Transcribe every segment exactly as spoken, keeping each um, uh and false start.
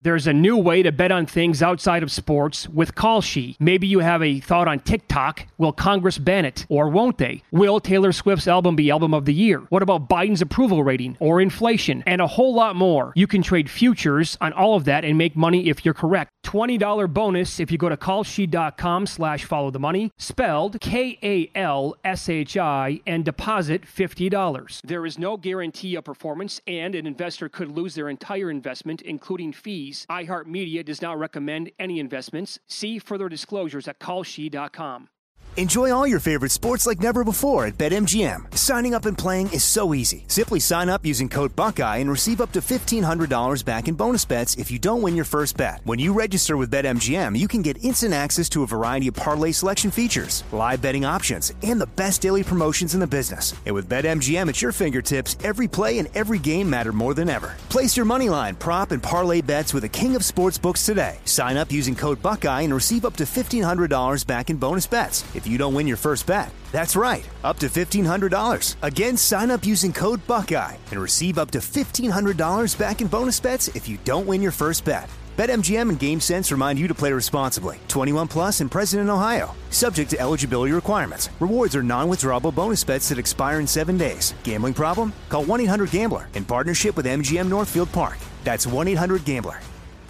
There's a new way to bet on things outside of sports with Kalshi. Maybe you have a thought on TikTok. Will Congress ban it? Or won't they? Will Taylor Swift's album be Album of the Year? What about Biden's approval rating? Or inflation? And a whole lot more. You can trade futures on all of that and make money if you're correct. twenty dollars bonus if you go to kalshi.com slash follow the money, spelled K A L S H I, and deposit fifty dollars. There is no guarantee of performance, and an investor could lose their entire investment, including fees. iHeartMedia does not recommend any investments. See further disclosures at kalshi dot com. Enjoy all your favorite sports like never before at BetMGM. Signing up and playing is so easy. Simply sign up using code Buckeye and receive up to fifteen hundred dollars back in bonus bets if you don't win your first bet. When you register with BetMGM, you can get instant access to a variety of parlay selection features, live betting options, and the best daily promotions in the business. And with BetMGM at your fingertips, every play and every game matter more than ever. Place your moneyline, prop, and parlay bets with the king of sportsbooks today. Sign up using code Buckeye and receive up to fifteen hundred dollars back in bonus bets if you don't win your first bet. That's right, up to fifteen hundred dollars. Again, sign up using code Buckeye and receive up to fifteen hundred dollars back in bonus bets if you don't win your first bet. BetMGM and GameSense remind you to play responsibly. twenty-one plus and present in Ohio. Subject to eligibility requirements. Rewards are non-withdrawable bonus bets that expire in seven days. Gambling problem? Call one eight hundred gambler in partnership with M G M Northfield Park. That's one eight hundred gambler.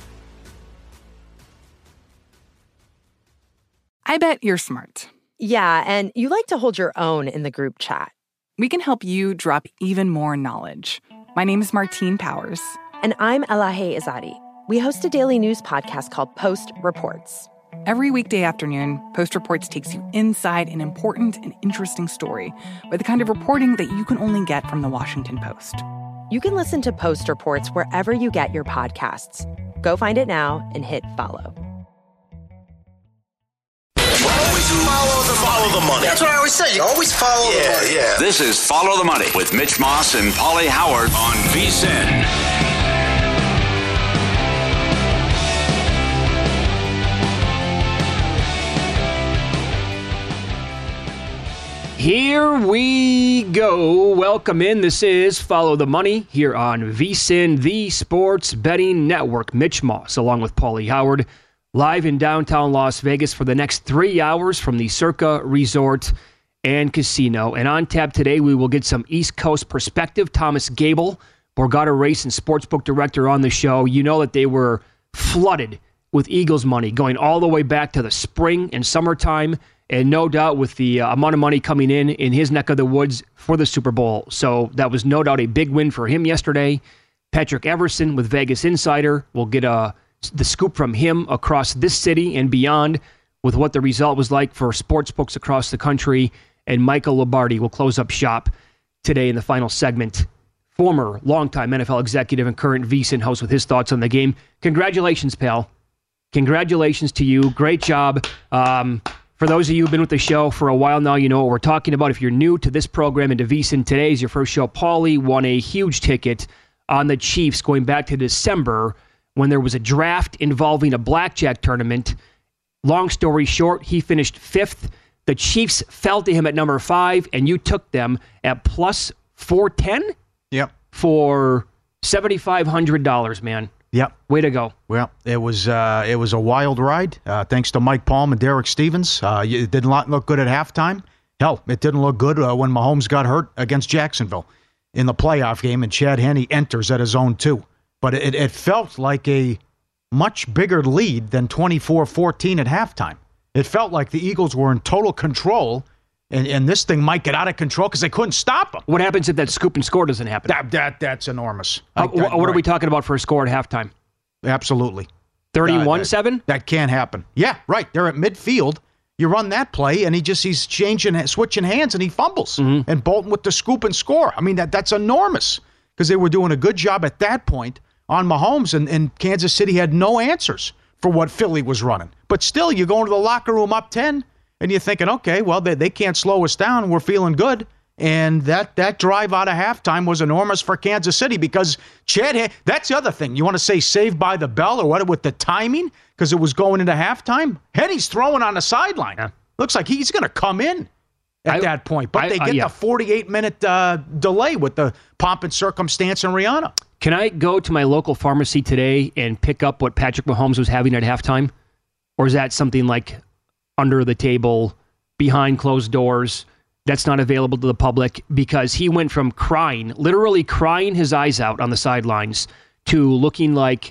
I bet you're smart. Yeah, and you like to hold your own in the group chat. We can help you drop even more knowledge. My name is Martine Powers. And I'm Elahe Izadi. We host a daily news podcast called Post Reports. Every weekday afternoon, Post Reports takes you inside an important and interesting story with the kind of reporting that you can only get from the Washington Post. You can listen to Post Reports wherever you get your podcasts. Go find it now and hit follow. Always follow the, follow the money. That's what I always say. You always follow yeah, the money. Yeah. This is Follow the Money with Mitch Moss and Paulie Howard on V S I N. Here we go. Welcome in. This is Follow the Money here on V S I N, the Sports Betting Network. Mitch Moss along with Paulie Howard. Live in downtown Las Vegas for the next three hours from the Circa Resort and Casino. And on tap today, we will get some East Coast perspective. Thomas Gable, Borgata Race and Sportsbook Director on the show. You know that they were flooded with Eagles money going all the way back to the spring and summertime. And no doubt with the uh, amount of money coming in in his neck of the woods for the Super Bowl. So that was no doubt a big win for him yesterday. Patrick Everson with Vegas Insider will get a the scoop from him across this city and beyond with what the result was like for sportsbooks across the country. And Michael Lombardi will close up shop today in the final segment. Former longtime N F L executive and current V S I N host with his thoughts on the game. Congratulations, pal. Congratulations to you. Great job. Um, for those of you who've been with the show for a while now, you know what we're talking about. If you're new to this program and to V S I N, today is your first show. Paulie won a huge ticket on the Chiefs going back to December when there was a draft involving a blackjack tournament. Long story short, he finished fifth. The Chiefs fell to him at number five, and you took them at plus four ten? Yep. For seven thousand five hundred dollars, man. Yep. Way to go. Well, it was uh, it was a wild ride. Uh, thanks to Mike Palm and Derek Stevens. Uh, it did not look good at halftime. Hell, it didn't look good uh, when Mahomes got hurt against Jacksonville in the playoff game, and Chad Henne enters at his own two. But it, it felt like a much bigger lead than twenty-four fourteen at halftime. It felt like the Eagles were in total control, and, and this thing might get out of control because they couldn't stop them. What happens if that scoop and score doesn't happen? That, that That's enormous. Uh, I, that, what right. are we talking about for a score at halftime? Absolutely. thirty-one seven? Uh, that, that can't happen. Yeah, right. They're at midfield. You run that play, and he just he's changing, switching hands, and he fumbles. Mm-hmm. And Bolton with the scoop and score. I mean, that that's enormous because they were doing a good job at that point on Mahomes, and, and Kansas City had no answers for what Philly was running. But still, you go into the locker room up ten, and you're thinking, okay, well, they, they can't slow us down. We're feeling good. And that that drive out of halftime was enormous for Kansas City because Chad, that's the other thing. You want to say saved by the bell or what with the timing because it was going into halftime? Henne's throwing on the sideline. Yeah. Looks like he's going to come in at I, that point. But I, they get uh, yeah. the forty-eight minute uh, delay with the pomp and circumstance and Rihanna. Can I go to my local pharmacy today and pick up what Patrick Mahomes was having at halftime? Or is that something like under the table, behind closed doors, that's not available to the public? Because he went from crying, literally crying his eyes out on the sidelines, to looking like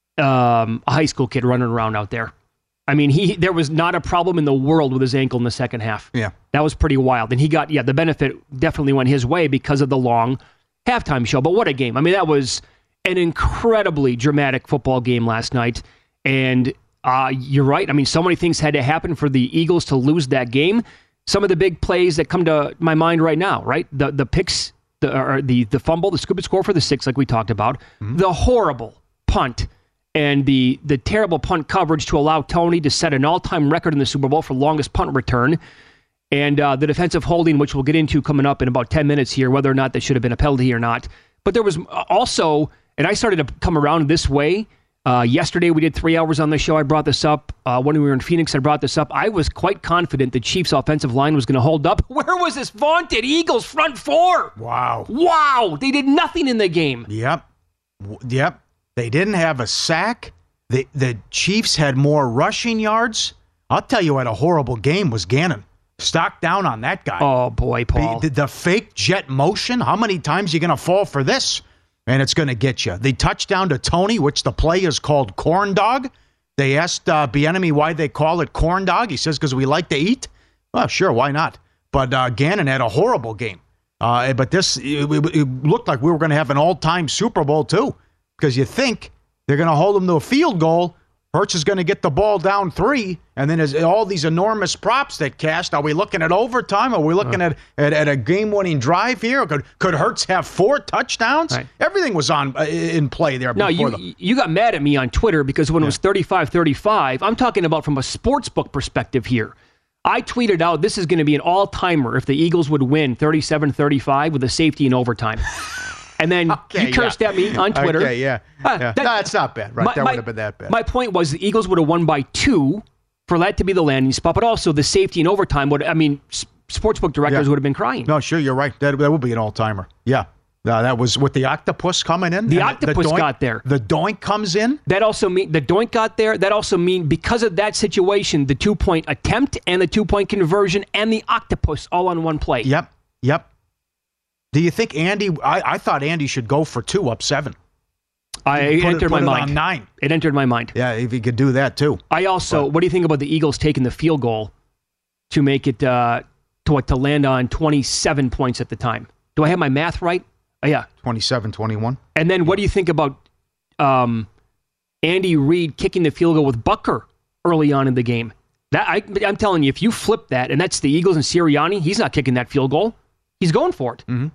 um, a high school kid running around out there. I mean, he there was not a problem in the world with his ankle in the second half. Yeah. That was pretty wild. And he got, yeah, the benefit definitely went his way because of the long halftime show. But what a game. I mean, that was an incredibly dramatic football game last night. And uh, you're right. I mean, so many things had to happen for the Eagles to lose that game. Some of the big plays that come to my mind right now, right? The the picks, the or the, the fumble, the scoop and score for the six, like we talked about. Mm-hmm. The horrible punt and the the terrible punt coverage to allow Tony to set an all-time record in the Super Bowl for longest punt return. And uh, the defensive holding, which we'll get into coming up in about ten minutes here, whether or not that should have been a penalty or not. But there was also, and I started to come around this way. Uh, yesterday, we did three hours on the show. I brought this up. Uh, when we were in Phoenix, I brought this up. I was quite confident the Chiefs' offensive line was going to hold up. Where was this vaunted Eagles front four? Wow. Wow. They did nothing in the game. Yep. Yep. They didn't have a sack. The, the Chiefs had more rushing yards. I'll tell you what a horrible game was Gannon. Stock down on that guy. Oh, boy, Paul. The, the, the fake jet motion, how many times are you going to fall for this? And it's going to get you. The touchdown to Tony, which the play is called corn dog. They asked uh, Bieniemy why they call it corn dog. He says, because we like to eat. Well, sure, why not? But uh, Gannon had a horrible game. Uh, but this, it, it looked like we were going to have an all-time Super Bowl, too. Because you think they're going to hold them to a field goal. Hurts is going to get the ball down three, and then there's all these enormous props that cast. Are we looking at overtime? Are we looking uh, at, at at a game-winning drive here? Could could Hurts have four touchdowns? Right. Everything was on uh, in play there. No, you the- you got mad at me on Twitter because when yeah. it was thirty-five thirty-five, I'm talking about from a sportsbook perspective here. I tweeted out this is going to be an all-timer if the Eagles would win thirty-seven thirty-five with a safety in overtime. And then okay, you cursed yeah. at me on Twitter. Okay, yeah. Uh, yeah. That, no, it's not bad, right? My, that my, would have been that bad. My point was the Eagles would have won by two for that to be the landing spot, but also the safety in overtime would, I mean, sportsbook directors yeah. would have been crying. No, sure, you're right. That, that would be an all-timer. Yeah. Uh, that was with the octopus coming in. The octopus the doink, got there. The doink comes in. That also mean the doink got there. That also mean because of that situation, the two-point attempt and the two-point conversion and the octopus all on one play. Yep, yep. Do you think Andy? I, I thought Andy should go for two up seven. I it put entered it, my put it mind. On nine. It entered my mind. Yeah, if he could do that too. I also. But, what do you think about the Eagles taking the field goal to make it uh, to what to land on twenty-seven points at the time? Do I have my math right? Oh, yeah, twenty-seven twenty-one. And then what do you think about um, Andy Reid kicking the field goal with Butker early on in the game? That I, I'm telling you, if you flip that and that's the Eagles and Sirianni, he's not kicking that field goal. He's going for it. Mm-hmm.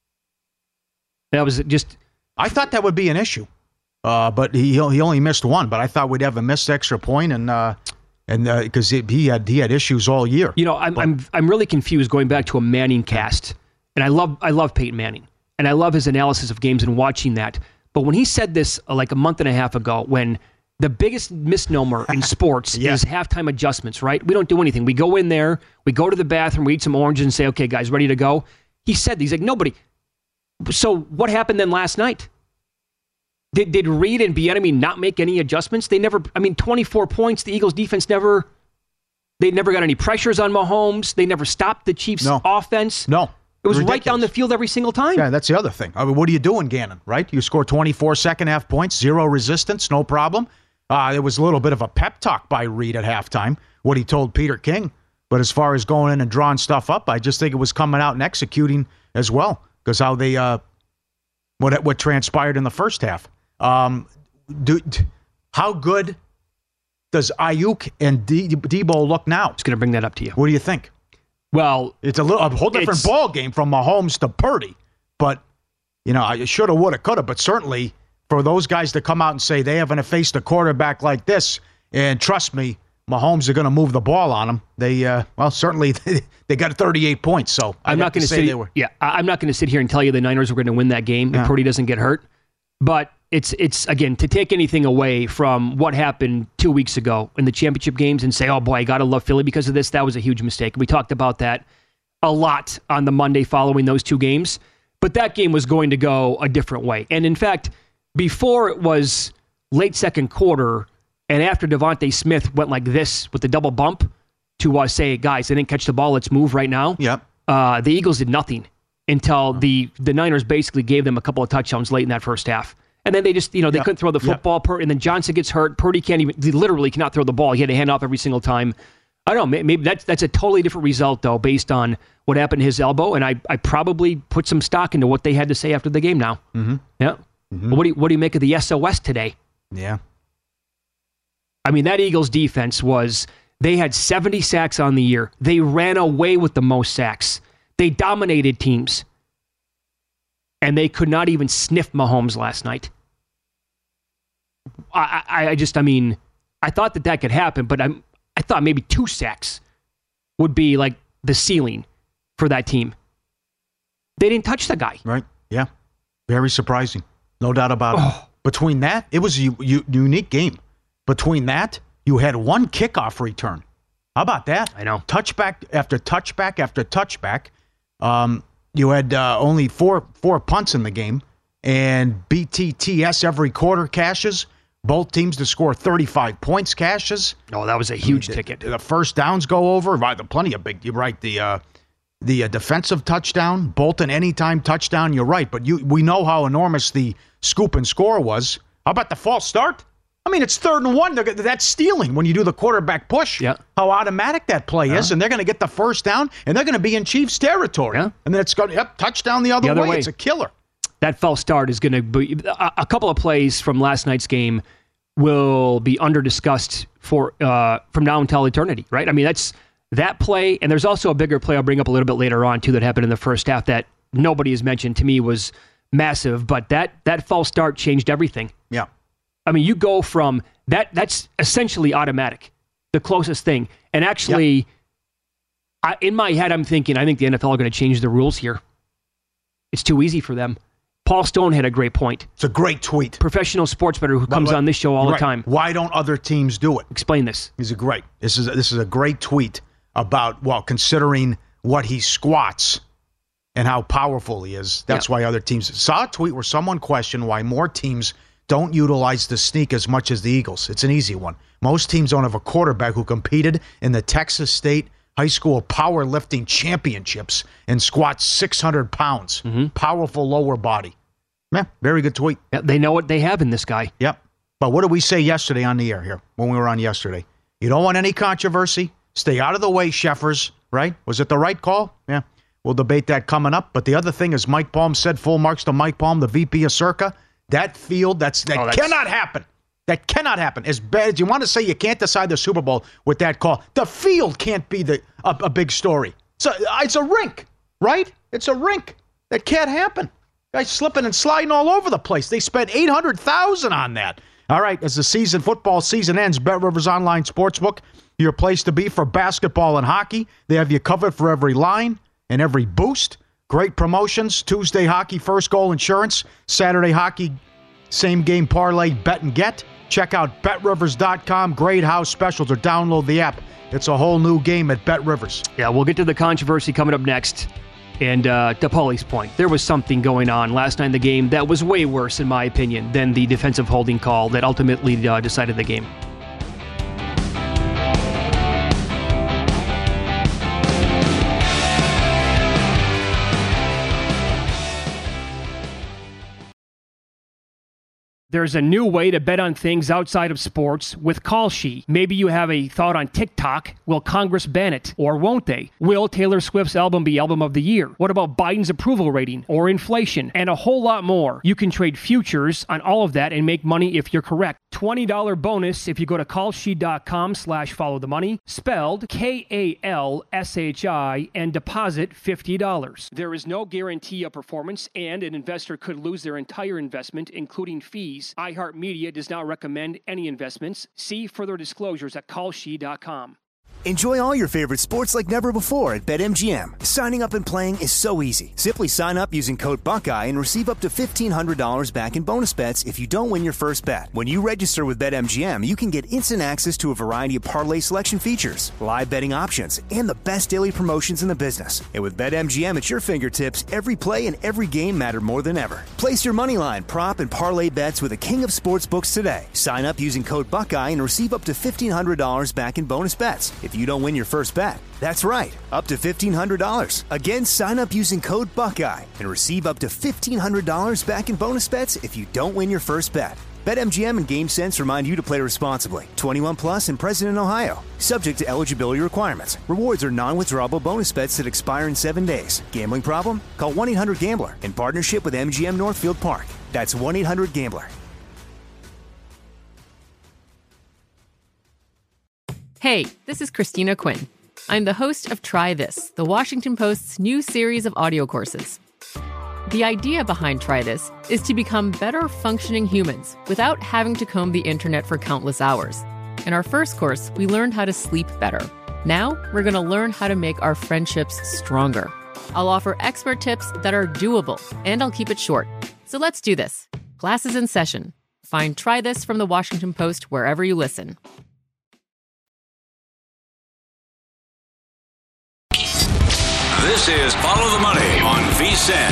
That was just. I thought that would be an issue, uh, but he he only missed one. But I thought we'd have a missed extra point, and uh, and because uh, he had he had issues all year. You know, I'm but, I'm I'm really confused going back to a Manning cast, and I love I love Peyton Manning, and I love his analysis of games and watching that. But when he said this uh, like a month and a half ago, when the biggest misnomer in sports yeah. is halftime adjustments, right? We don't do anything. We go in there, we go to the bathroom, we eat some oranges, and say, "Okay, guys, ready to go." He said these like nobody. So what happened then last night? Did did Reid and Bieniemy not make any adjustments? They never. I mean, twenty-four points. The Eagles' defense never. They never got any pressures on Mahomes. They never stopped the Chiefs' no. offense. No, it was ridiculous. Right down the field every single time. Yeah, that's the other thing. I mean, what are you doing, Gannon? Right? You score twenty-four second half points, zero resistance, no problem. Uh, it was a little bit of a pep talk by Reid at halftime. What he told Peter King. But as far as going in and drawing stuff up, I just think it was coming out and executing as well. Because how they, uh, what what transpired in the first half. Um, do, how good does Ayuk and D- Debo look now? I was going to bring that up to you. What do you think? Well, it's a little a whole different ball game from Mahomes to Purdy. But you know, I shoulda, woulda, coulda. But certainly for those guys to come out and say they haven't faced a quarterback like this, and trust me, Mahomes are going to move the ball on them. They, uh, well, certainly they got thirty-eight points. So I'm not going to say they were. Yeah, I'm not going to sit here and tell you the Niners were going to win that game yeah. if Purdy doesn't get hurt. But it's it's again to take anything away from what happened two weeks ago in the championship games and say, oh boy, I got to love Philly because of this. That was a huge mistake. We talked about that a lot on the Monday following those two games. But that game was going to go a different way. And in fact, before it was late second quarter, and after Devontae Smith went like this with the double bump to uh, say, guys, they didn't catch the ball, let's move right now. Yep. Uh, the Eagles did nothing until the, the Niners basically gave them a couple of touchdowns late in that first half. And then they just, you know, they yep. couldn't throw the football. Yep. And then Johnson gets hurt. Purdy can't even, he literally cannot throw the ball. He had to hand off every single time. I don't know. Maybe that's that's a totally different result, though, based on what happened to his elbow. And I, I probably put some stock into what they had to say after the game now. Mm-hmm. Yeah. Mm-hmm. What do you, what do you make of the S O S today? Yeah. I mean, that Eagles defense was, they had seventy sacks on the year. They ran away with the most sacks. They dominated teams. And they could not even sniff Mahomes last night. I, I, I just, I mean, I thought that that could happen, but I'm, I thought maybe two sacks would be like the ceiling for that team. They didn't touch the guy. Right. Yeah. Very surprising. No doubt about Oh. it. Between that, it was a u- u- unique game. Between that, you had one kickoff return. How about that? I know. Touchback after touchback after touchback. Um, you had uh, only four four punts in the game, and B T T S every quarter cashes. Both teams to score thirty-five points cashes. Oh, that was a huge the, ticket. The first downs go over. Right, the plenty of big. You're right. The uh, the uh, defensive touchdown, Bolton anytime touchdown. You're right, but you we know how enormous the scoop and score was. How about the false start? I mean, it's third and one. They're, that's stealing when you do the quarterback push. Yeah. How automatic that play yeah. is, and they're going to get the first down, and they're going to be in Chiefs territory. Yeah. And then it's going, yep, touchdown the other, the other way. way. It's a killer. That false start is going to be a, a couple of plays from last night's game will be under discussed for uh, from now until eternity, right? I mean, that's that play, and there's also a bigger play I'll bring up a little bit later on too that happened in the first half that nobody has mentioned. To me, was massive, but that that false start changed everything. Yeah. I mean, you go from that, that's essentially automatic, the closest thing. And actually, yep. I, in my head, I'm thinking, I think the N F L are going to change the rules here. It's too easy for them. Paul Stone had a great point. It's a great tweet. Professional sports bettor who comes but, but, on this show all right. the time. Why don't other teams do it? Explain this. He's a great. This is a, this is a great tweet about, well, considering what he squats and how powerful he is. That's yeah. why other teams. Saw a tweet where someone questioned why more teams don't utilize the sneak as much as the Eagles. It's an easy one. Most teams don't have a quarterback who competed in the Texas State High School Powerlifting Championships and squats six hundred pounds. Mm-hmm. Powerful lower body. Yeah, very good tweet. Yeah, they know what they have in this guy. Yep. But what did we say yesterday on the air here, when we were on yesterday? You don't want any controversy. Stay out of the way, Sheffers, right? Was it the right call? Yeah. We'll debate that coming up. But the other thing is Mike Palm said, full marks to Mike Palm, the V P of Circa. That field, that's that oh, that's, cannot happen. That cannot happen. As bad as you want to say you can't decide the Super Bowl with that call, the field can't be the a, a big story. It's a, it's a rink, right? It's a rink. That can't happen. Guys slipping and sliding all over the place. They spent eight hundred thousand dollars on that. All right, as the season, football season ends, BetRivers Online Sportsbook, your place to be for basketball and hockey. They have you covered for every line and every boost. Great promotions. Tuesday hockey, first goal insurance. Saturday hockey, same game parlay, bet and get. Check out bet rivers dot com. Great house specials, or download the app. It's a whole new game at BetRivers. Yeah, we'll get to the controversy coming up next. And uh, to Paulie's point, there was something going on last night in the game that was way worse, in my opinion, than the defensive holding call that ultimately uh, decided the game. There's a new way to bet on things outside of sports with Kalshi. Maybe you have a thought on TikTok. Will Congress ban it? Or won't they? Will Taylor Swift's album be Album of the Year? What about Biden's approval rating or inflation? And a whole lot more. You can trade futures on all of that and make money if you're correct. twenty dollars bonus if you go to kalshi.com slash follow the money, spelled K A L S H I, and deposit fifty dollars. There is no guarantee of performance, and an investor could lose their entire investment, including fees. iHeartMedia does not recommend any investments. See further disclosures at kalshi dot com. Enjoy all your favorite sports like never before at BetMGM. Signing up and playing is so easy. Simply sign up using code Buckeye and receive up to fifteen hundred dollars back in bonus bets if you don't win your first bet. When you register with BetMGM, you can get instant access to a variety of parlay selection features, live betting options, and the best daily promotions in the business. And with BetMGM at your fingertips, every play and every game matter more than ever. Place your moneyline, prop, and parlay bets with the king of sportsbooks today. Sign up using code Buckeye and receive up to fifteen hundred dollars back in bonus bets if you don't win your first bet. That's right, up to fifteen hundred dollars. Again, sign up using code Buckeye and receive up to fifteen hundred dollars back in bonus bets if you don't win your first bet. BetMGM and GameSense remind you to play responsibly. twenty-one plus and present in Ohio. Subject to eligibility requirements. Rewards are non-withdrawable bonus bets that expire in seven days. Gambling problem? Call one eight hundred gambler in partnership with M G M Northfield Park. That's one eight hundred gambler. Hey, this is Christina Quinn. I'm the host of Try This, the Washington Post's new series of audio courses. The idea behind Try This is to become better functioning humans without having to comb the internet for countless hours. In our first course, we learned how to sleep better. Now, we're going to learn how to make our friendships stronger. I'll offer expert tips that are doable, and I'll keep it short. So let's do this. Class is in session. Find Try This from the Washington Post wherever you listen. This is Follow the Money on VSiN.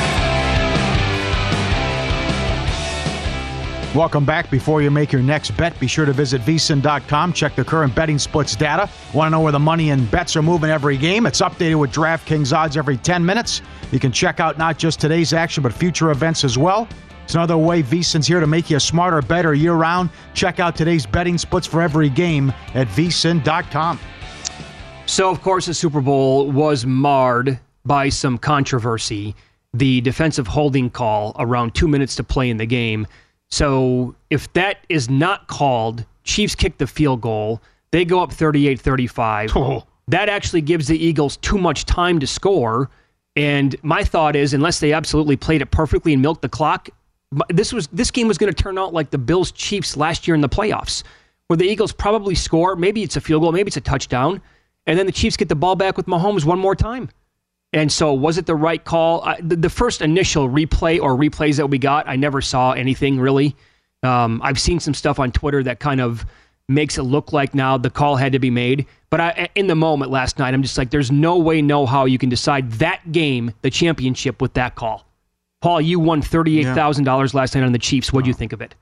Welcome back. Before you make your next bet, be sure to visit V S I N dot com. Check the current betting splits data. Want to know where the money and bets are moving every game? It's updated with DraftKings odds every ten minutes. You can check out not just today's action, but future events as well. It's another way V S I N's here to make you a smarter, better year-round. Check out today's betting splits for every game at V S I N dot com. So, of course, the Super Bowl was marred by some controversy. The defensive holding call around two minutes to play in the game. So if that is not called, Chiefs kick the field goal. They go up thirty-eight thirty-five. Oh. That actually gives the Eagles too much time to score. And my thought is, unless they absolutely played it perfectly and milked the clock, this was this game was going to turn out like the Bills-Chiefs last year in the playoffs, where the Eagles probably score. Maybe it's a field goal, maybe it's a touchdown, and then the Chiefs get the ball back with Mahomes one more time. And so was it the right call? I, the, the first initial replay or replays that we got, I never saw anything really. Um, I've seen some stuff on Twitter that kind of makes it look like now the call had to be made. But I, in the moment last night, I'm just like, there's no way, no how you can decide that game, the championship, with that call. Paul, you won thirty-eight thousand dollars yeah. last night on the Chiefs. What do you think of it?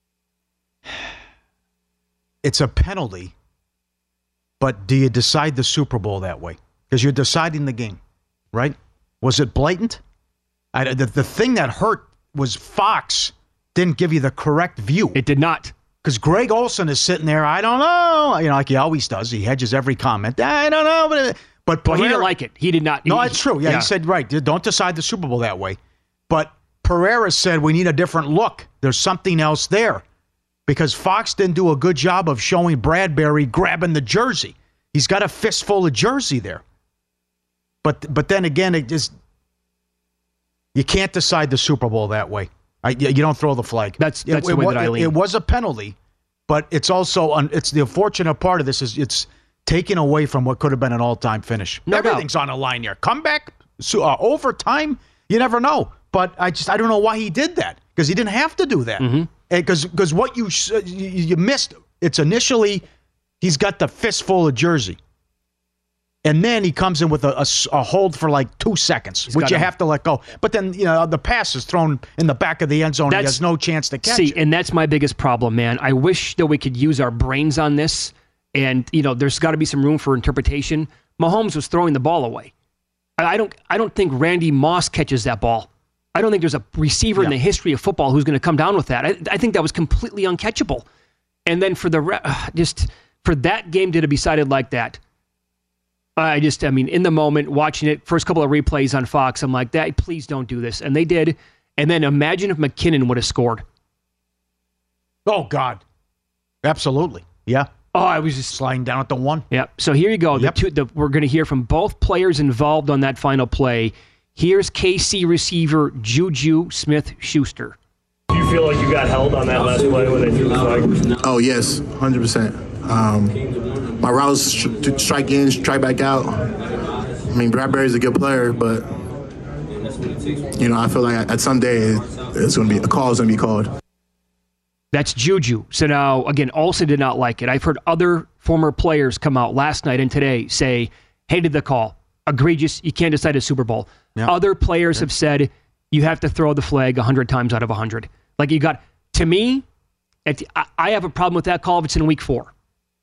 It's a penalty, but do you decide the Super Bowl that way? Because you're deciding the game. Right? Was it blatant? I, the, the thing that hurt was Fox didn't give you the correct view. It did not. Because Greg Olsen is sitting there, I don't know, you know, like he always does. He hedges every comment. I don't know. But, but well, Pereira, he didn't like it. He did not. No, he, it's true. Yeah, yeah, he said, right, don't decide the Super Bowl that way. But Pereira said we need a different look. There's something else there. Because Fox didn't do a good job of showing Bradbury grabbing the jersey. He's got a fistful of jersey there. But but then again, it just you can't decide the Super Bowl that way. I, you don't throw the flag. That's that's it, the way it, that I lean. It, it was a penalty, but it's also it's the unfortunate part of this is it's taken away from what could have been an all-time finish. No Everything's doubt. on the line here. Comeback, uh, overtime, you never know. But I just I don't know why he did that because he didn't have to do that. Because mm-hmm. because what you you missed, it's initially he's got the fistful of jersey. And then he comes in with a, a, a hold for like two seconds, He's which you him. have to let go. But then, you know, the pass is thrown in the back of the end zone. That's, he has no chance to catch see, it. And that's my biggest problem, man. I wish that we could use our brains on this. And, you know, there's got to be some room for interpretation. Mahomes was throwing the ball away. I, I don't I don't think Randy Moss catches that ball. I don't think there's a receiver yeah. in the history of football who's going to come down with that. I, I think that was completely uncatchable. And then for the re- uh, just for that game to be decided like that, I just, I mean, in the moment, watching it, first couple of replays on Fox, I'm like, that, please don't do this. And they did. And then imagine if McKinnon would have scored. Oh, God. Absolutely. Yeah. Oh, I was just sliding down at the one. Yeah. So here you go. Yep. The two, the, we're going to hear from both players involved on that final play. Here's K C receiver Juju Smith-Schuster. Do you feel like you got held on that last play when they threw the flag? Oh, yes, one hundred percent. Um, my route was to strike in, strike back out. I mean, Bradbury's a good player, but, you know, I feel like at some day it's going to be, a call is going to be called. That's Juju. So now, again, Olsen did not like it. I've heard other former players come out last night and today say, hated the call. Egregious. You can't decide a Super Bowl. Yeah. Other players yeah. have said, you have to throw the flag one hundred times out of one hundred. Like you got, to me, it, I, I have a problem with that call if it's in week four.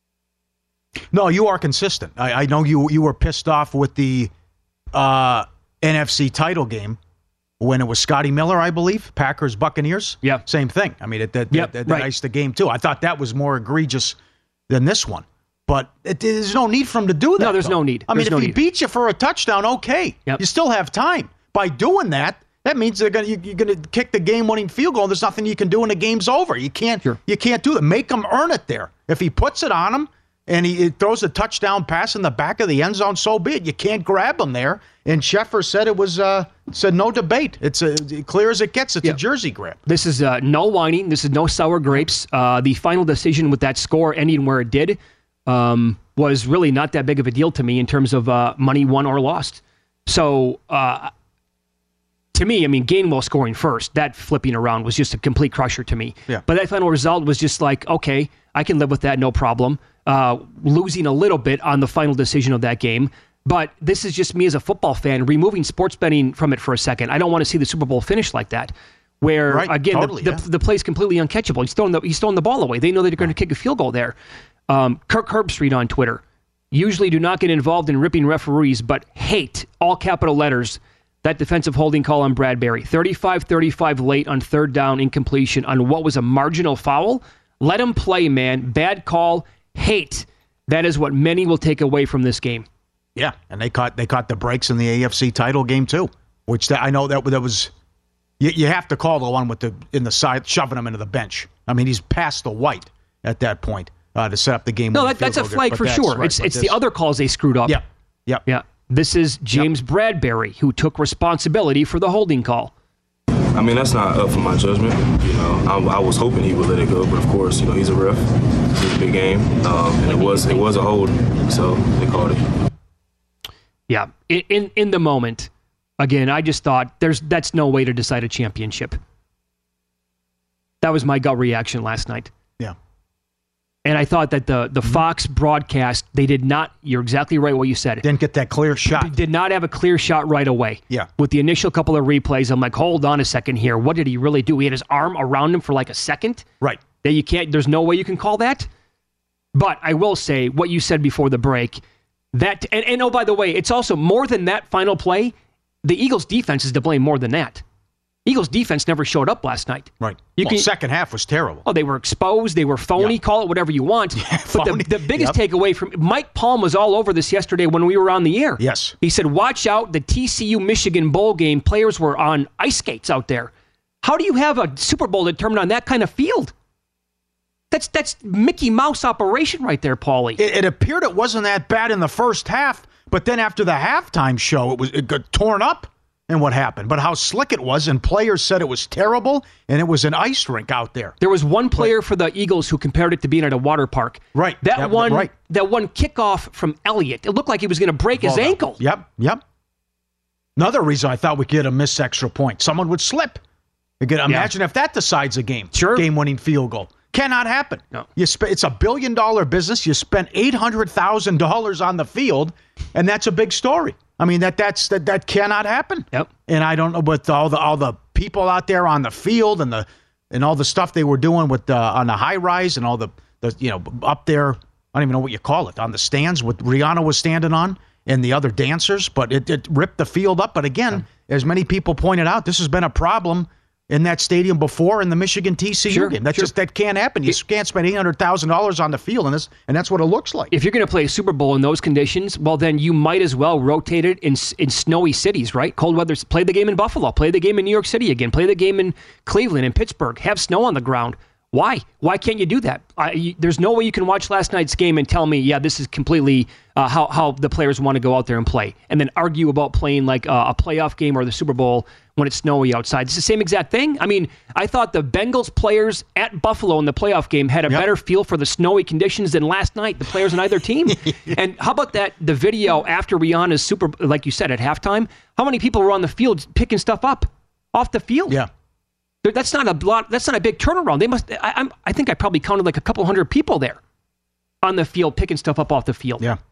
No, you are consistent. I, I know you you were pissed off with the uh, N F C title game when it was Scotty Miller, I believe, Packers, Buccaneers. Yeah. Same thing. I mean, it, that, yep, that, that right. iced the game, too. I thought that was more egregious than this one. But it, there's no need for him to do that. No, there's though. no need. I there's mean, no if he need. beats you for a touchdown, okay. Yep. You still have time. By doing that, that means they're gonna, you, you're going to kick the game-winning field goal. There's nothing you can do when the game's over. You can't, sure. you can't do that. Make him earn it there. If he puts it on him, and he it throws a touchdown pass in the back of the end zone, so be it. You can't grab him there. And Sheffer said it was uh, said no debate. It's a, clear as it gets. It's yeah. a jersey grab. This is uh, no whining. This is no sour grapes. Uh, the final decision with that score ending where it did um, was really not that big of a deal to me in terms of uh, money won or lost. So uh, to me, I mean, Gainwell scoring first, that flipping around was just a complete crusher to me. Yeah. But that final result was just like, okay, I can live with that, no problem. Uh, losing a little bit on the final decision of that game. But this is just me as a football fan, removing sports betting from it for a second. I don't want to see the Super Bowl finish like that, where, right, again, totally, the, yeah. the, the play's completely uncatchable. He's throwing the, he's throwing the ball away. They know they're going to kick a field goal there. Um, Kirk Herbstreit on Twitter, usually do not get involved in ripping referees, but hate, all capital letters, that defensive holding call on Bradbury. thirty-five thirty-five late on third down incompletion on what was a marginal foul. Let him play, man. Bad call. Hate. That is what many will take away from this game. Yeah, and they caught they caught the breaks in the A F C title game too, which that, I know that that was. You, you have to call the one with the in the side shoving him into the bench. I mean, he's past the white at that point uh, to set up the game. No, that, that's a flag for sure. Right, it's it's this, the other calls they screwed up. Yeah, yeah, yeah. This is James yep. Bradbury who took responsibility for the holding call. I mean, that's not up for my judgment. You know, I, I was hoping he would let it go, but of course, you know, he's a ref. It's a big game, um, and it was it was a hold, so they called it. Yeah, in, in in the moment, again, I just thought there's that's no way to decide a championship. That was my gut reaction last night. Yeah. And I thought that the, the Fox broadcast, they did not, you're exactly right what you said. Didn't get that clear shot. Did not have a clear shot right away. Yeah. With the initial couple of replays, I'm like, hold on a second here. What did he really do? He had his arm around him for like a second? Right. That you can't, there's no way you can call that? But I will say what you said before the break, that, and, and oh, by the way, it's also more than that final play, the Eagles defense is to blame more than that. Eagles defense never showed up last night. Right. You well, can, second half was terrible. Oh, they were exposed. They were phony. Yep. Call it whatever you want. Yeah, but the, the biggest yep. takeaway from Mike Palm was all over this yesterday when we were on the air. Yes. He said, watch out, the T C U Michigan bowl game, players were on ice skates out there. How do you have a Super Bowl determined on that kind of field? That's that's Mickey Mouse operation right there, Paulie. It, it appeared it wasn't that bad in the first half, but then after the halftime show, it was it got torn up. And what happened, but how slick it was, and players said it was terrible, and it was an ice rink out there. There was one player but, for the Eagles who compared it to being at a water park. Right. That yep, one right. that one kickoff from Elliott, it looked like he was going to break his ankle. Yep, yep. Another reason I thought we could get a missed extra point. Someone would slip. Again, imagine yeah. if that decides a game. Sure. Game-winning field goal. Cannot happen. No. You sp- It's a billion-dollar business. You spent eight hundred thousand dollars on the field, and that's a big story. I mean, that that's that that cannot happen. Yep. And I don't know, but all the all the people out there on the field and the and all the stuff they were doing with the, on the high rise and all the, the you know up there. I don't even know what you call it on the stands. What Rihanna was standing on and the other dancers, but it, it ripped the field up. But again, yeah. as many people pointed out, this has been a problem in that stadium before in the Michigan T C U sure, game. That sure. just that can't happen. You it, can't spend eight hundred thousand dollars on the field, and this, and that's what it looks like. If you're going to play a Super Bowl in those conditions, well, then you might as well rotate it in in snowy cities, right? Cold weather. Play the game in Buffalo. Play the game in New York City again. Play the game in Cleveland and Pittsburgh. Have snow on the ground. Why? Why can't you do that? I, you, there's no way you can watch last night's game and tell me, yeah, this is completely uh, how, how the players want to go out there and play, and then argue about playing like a, a playoff game or the Super Bowl when it's snowy outside. It's the same exact thing. I mean, I thought the Bengals players at Buffalo in the playoff game had a yep. better feel for the snowy conditions than last night, the players on either team. And how about that, the video after Rihanna's Super, like you said, at halftime, how many people were on the field picking stuff up off the field? Yeah. That's not a lot. That's not a big turnaround. They must. I, I'm. I think I probably counted like a couple hundred people there on the field picking stuff up off the field. Yeah.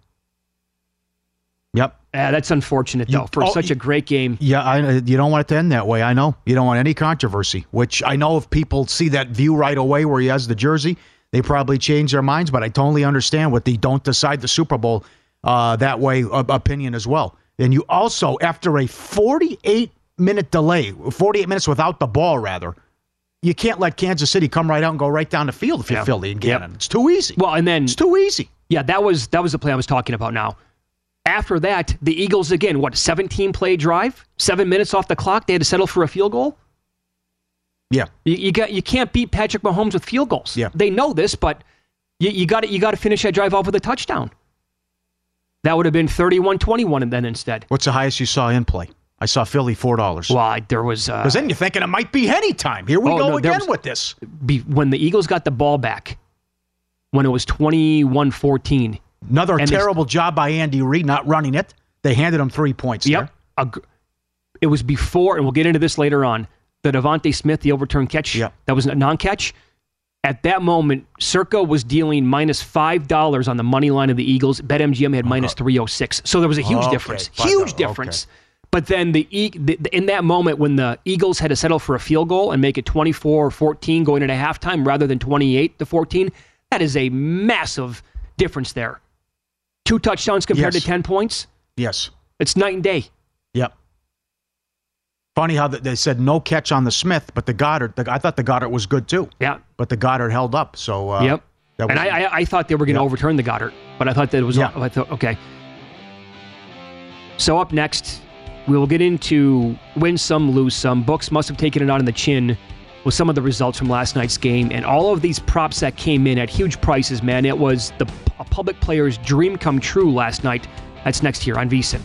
Yep. Uh, that's unfortunate though you, for oh, such a great game. Yeah, I, you don't want it to end that way. I know you don't want any controversy. Which I know if people see that view right away where he has the jersey, they probably change their minds. But I totally understand what the don't decide the Super Bowl uh, that way uh, opinion as well. And you also, after a forty-eight minute delay, forty-eight minutes without the ball, rather, you can't let Kansas City come right out and go right down the field if you're yeah. Philly and Gannon. Yep. It's too easy. Well, and then it's too easy. Yeah, that was that was the play I was talking about now. After that, the Eagles again, what, seventeen play drive? Seven minutes off the clock, they had to settle for a field goal? Yeah. You, you got you can't beat Patrick Mahomes with field goals. Yeah. They know this, but you, you got you got to finish that drive off with a touchdown. That would have been thirty-one twenty-one and then instead. What's the highest you saw in play? I saw Philly four dollars. Well, I, there was... Because uh, then you're thinking it might be any time. Here we oh, go no, again was, with this. Be, when the Eagles got the ball back, when it was twenty-one fourteen. Another terrible job by Andy Reid not running it. They handed him three points yep. there. A, it was before, and we'll get into this later on, the Devontae Smith, the overturned catch. Yep. That was a non-catch. At that moment, Circa was dealing minus five dollars on the money line of the Eagles. BetMGM had minus three oh six. So there was a huge okay. difference. Huge difference. Okay. But then the, the in that moment when the Eagles had to settle for a field goal and make it twenty-four fourteen going into halftime rather than twenty-eight to fourteen, that is a massive difference there. Two touchdowns compared yes. to ten points? Yes. It's night and day. Yep. Funny how they said no catch on the Smith, but the Goddard, the, I thought the Goddard was good too. Yeah. But the Goddard held up. So uh, Yep. And I, I I thought they were going to yep. overturn the Goddard, but I thought that it was, yeah. I thought, okay. So up next, we will get into win some, lose some. Books must have taken it out on the chin with some of the results from last night's game. And all of these props that came in at huge prices, man. It was the a public player's dream come true last night. That's next here on VSiN.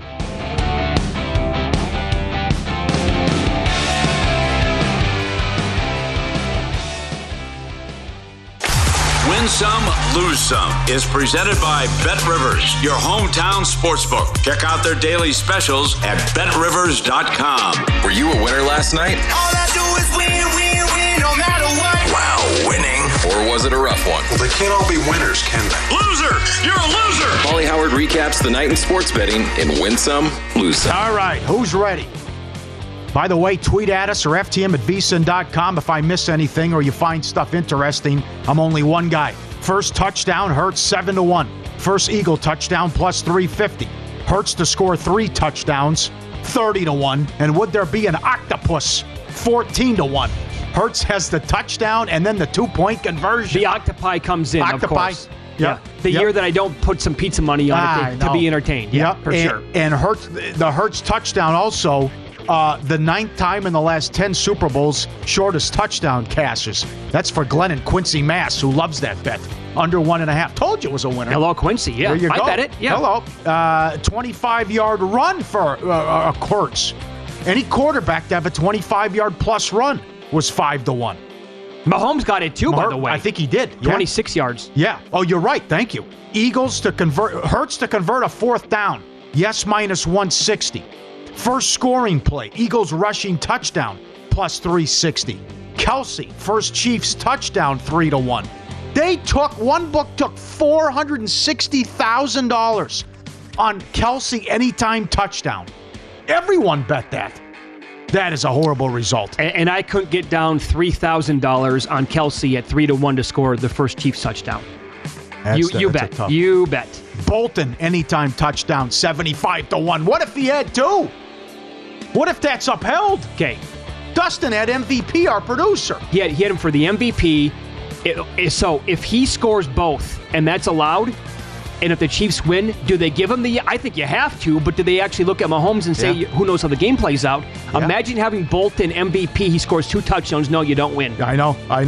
Win Some, Lose Some is presented by BetRivers, your hometown sportsbook. Check out their daily specials at bet rivers dot com. Were you a winner last night? All I do is win, win, win, no matter what. Wow, winning. Or was it a rough one? Well, they can't all be winners, can they? Loser! You're a loser! Paulie Howard recaps the night in sports betting in Win Some, Lose Some. All right, who's ready? By the way, tweet at us or F T M at V S I N dot com if I miss anything or you find stuff interesting. I'm only one guy. First touchdown, Hurts seven to one. First Eagle touchdown, plus three fifty. Hurts to score three touchdowns, thirty to one. And would there be an octopus, fourteen to one. Hurts has the touchdown and then the two-point conversion. The octopi comes in, octopi. Of course. Yep. Yeah. The yep. year that I don't put some pizza money on ah, it to, to be entertained. Yeah, yep. for and, sure. And Hurts, the Hurts touchdown also, uh, the ninth time in the last ten Super Bowls, shortest touchdown cashes. That's for Glenn and Quincy Mass, who loves that bet. Under one and a half. Told you it was a winner. Hello, Quincy. Yeah, there you I go. bet it. Yeah. Hello. Uh, twenty-five-yard run for uh, uh, Hurts. Any quarterback to have a twenty-five-yard plus run was five to one. Mahomes got it too, Mar- by the way. I think he did. Yeah. twenty-six yards. Yeah. Oh, you're right. Thank you. Eagles to convert. Hurts to convert a fourth down. Yes, minus one sixty. First scoring play. Eagles rushing touchdown. Plus three sixty. Kelsey, first Chiefs touchdown, three to one. They took, one book took four hundred sixty thousand dollars on Kelsey anytime touchdown. Everyone bet that. That is a horrible result. And, and I couldn't get down three thousand dollars on Kelsey at three to one to score the first Chiefs touchdown. That's you the, you that's bet. You bet. Bolton, anytime touchdown, seventy-five to one. What if he had two? What if that's upheld? Okay. Dustin had M V P, our producer. He had, he had him for the M V P. It, it, so if he scores both, and that's allowed, and if the Chiefs win, do they give him the... I think you have to, but do they actually look at Mahomes and say, yeah. who knows how the game plays out? Yeah. Imagine having Bolton M V P. He scores two touchdowns. No, you don't win. I know. I know.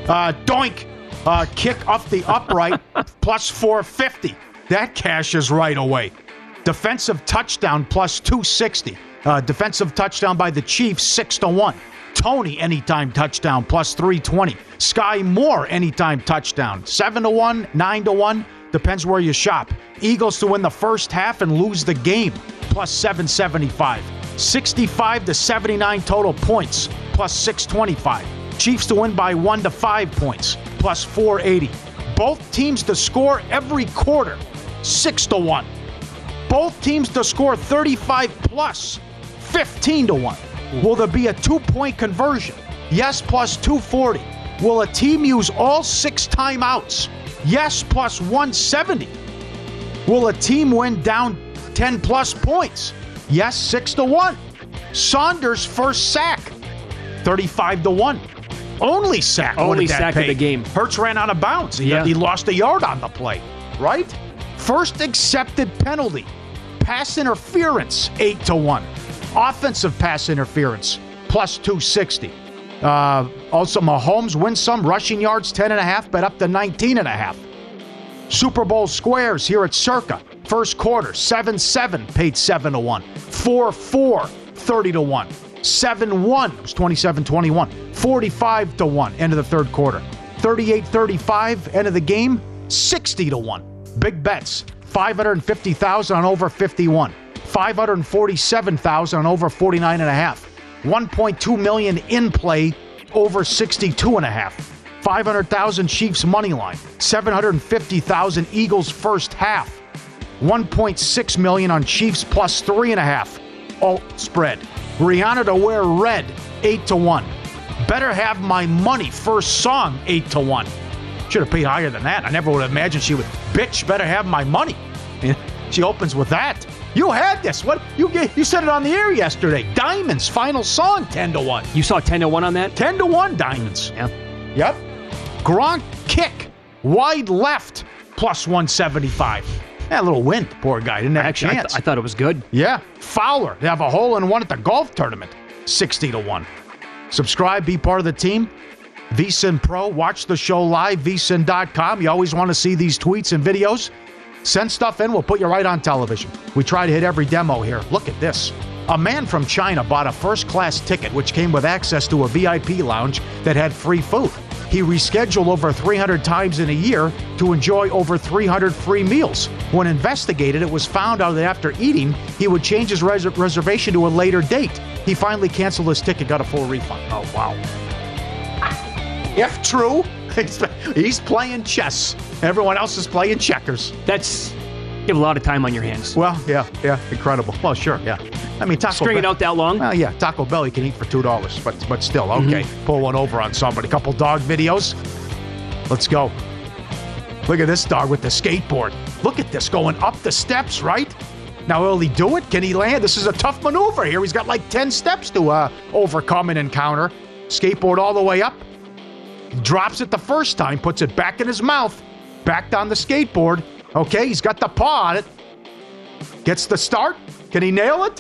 Uh, doink. Uh, kick off the upright, plus four fifty. That cashes right away. Defensive touchdown, plus two sixty. Uh, defensive touchdown by the Chiefs, six to one. Tony, anytime touchdown, plus three twenty. Sky Moore, anytime touchdown, seven to one, nine to one. Depends where you shop. Eagles to win the first half and lose the game, plus seven seventy-five. sixty-five to seventy-nine total points, plus six twenty-five. Chiefs to win by one to five points, plus four eighty. Both teams to score every quarter, six to one. Both teams to score thirty-five plus, fifteen to one. Will there be a two-point conversion? Yes, plus two forty. Will a team use all six timeouts? Yes, plus one seventy. Will a team win down ten plus points? Yes, six to one. Saunders' first sack, thirty-five to one. Only sack. Only sack pay? of the game. Hurts ran out of bounds. He, yeah. he lost a yard on the play, right? First accepted penalty, pass interference, eight to one. Offensive pass interference, plus two sixty. Uh, also, Mahomes wins some rushing yards, ten and a half, bet up to nineteen and a half. Super Bowl squares here at Circa. First quarter, seven seven, paid seven to one. four four, thirty to one. seven one, it was twenty-seven twenty-one. forty-five to one, end of the third quarter. thirty-eight thirty-five, end of the game, sixty to one. Big bets, five hundred fifty thousand on over fifty-one. five hundred forty-seven thousand on over forty-nine and a half. one point two million in play, over sixty-two and a half. five hundred thousand Chiefs money line. seven hundred fifty thousand Eagles first half. one point six million on Chiefs plus three and a half. Alt spread. Rihanna to wear red, eight to one. Better Have My Money first song, eight to one. Should have paid higher than that. I never would have imagined she would, bitch, better have my money. She opens with that. You had this. What you you said it on the air yesterday. Diamonds, final song, ten to one. You saw ten to one on that? ten to one, Diamonds. Yeah. Yep. Gronk kick, wide left, plus one seventy-five. That little wind, poor guy. Didn't have Actually, a chance. I, th- I thought it was good. Yeah. Fowler, they have a hole in one at the golf tournament, sixty to one. Subscribe, be part of the team. V S I N Pro, watch the show live, V S I N dot com. You always want to see these tweets and videos. Send stuff in, we'll put you right on television. We try to hit every demo here. Look at this. A man from China bought a first-class ticket which came with access to a V I P lounge that had free food. He rescheduled over three hundred times in a year to enjoy over three hundred free meals. When investigated, it was found out that after eating, he would change his res- reservation to a later date. He finally canceled his ticket, got a full refund. Oh, wow. If true, he's playing chess. Everyone else is playing checkers. That's, you have a lot of time on your hands. Well, yeah, yeah, incredible. Well, sure, yeah. I mean, Taco String Bell. it out that long? Well, yeah, Taco Bell you can eat for two dollars, but but still, okay. Mm-hmm. Pull one over on somebody. Couple dog videos. Let's go. Look at this dog with the skateboard. Look at this going up the steps, right? Now, will he do it? Can he land? This is a tough maneuver here. He's got like ten steps to uh, overcome and encounter. Skateboard all the way up. Drops it the first time, puts it back in his mouth. Back on the skateboard. Okay, he's got the paw on it. Gets the start. Can he nail it?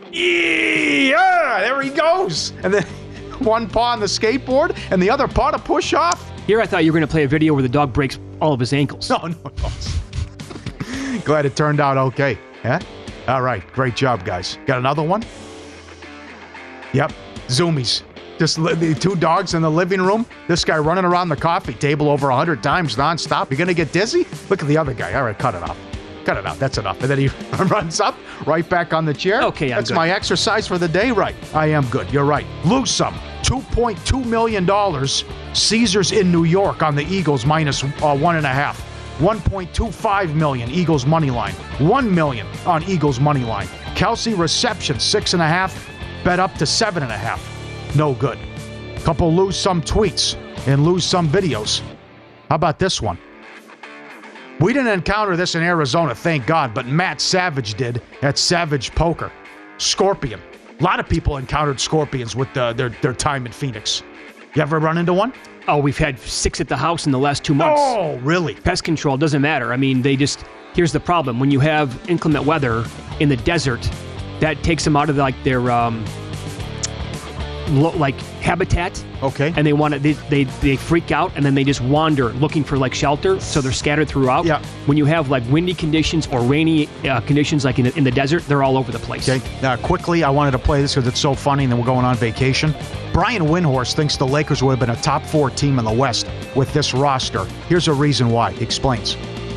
Yeah, there he goes. And then one paw on the skateboard and the other paw to push off. Here I thought you were going to play a video where the dog breaks all of his ankles. No, no, no. Glad it turned out okay. Yeah? All right, great job, guys. Got another one? Yep, Zoomies. Just the two dogs in the living room. This guy running around the coffee table over one hundred times nonstop. You're going to get dizzy? Look at the other guy. All right, cut it off. Cut it out. That's enough. And then he runs up, right back on the chair. Okay, I'm That's good. my exercise for the day. Right. I am good. You're right. Lose some. two point two million dollars. Caesars in New York on the Eagles minus uh, one and a half. one point two five million dollars Eagles money line. one million dollars on Eagles money line. Kelsey reception, six and a half. Bet up to seven and a half. No good. Couple lose some tweets and lose some videos. How about this one? We didn't encounter this in Arizona, thank God, but Matt Savage did at Savage Poker. Scorpion. A lot of people encountered scorpions with uh, their, their time in Phoenix. You ever run into one? Oh, we've had six at the house in the last two months. Oh, really? Pest control doesn't matter. I mean, they just, here's the problem. When you have inclement weather in the desert, that takes them out of like their, um, lo- like habitat. Okay. And they want to, they, they they freak out and then they just wander looking for like shelter. So they're scattered throughout. Yeah. When you have like windy conditions or rainy uh, conditions like in, in the desert, they're all over the place. Okay. Uh, quickly, I wanted to play this because it's so funny, and then we're going on vacation. Brian Windhorst thinks the Lakers would have been a top four team in the West with this roster. Here's a reason why. He explains.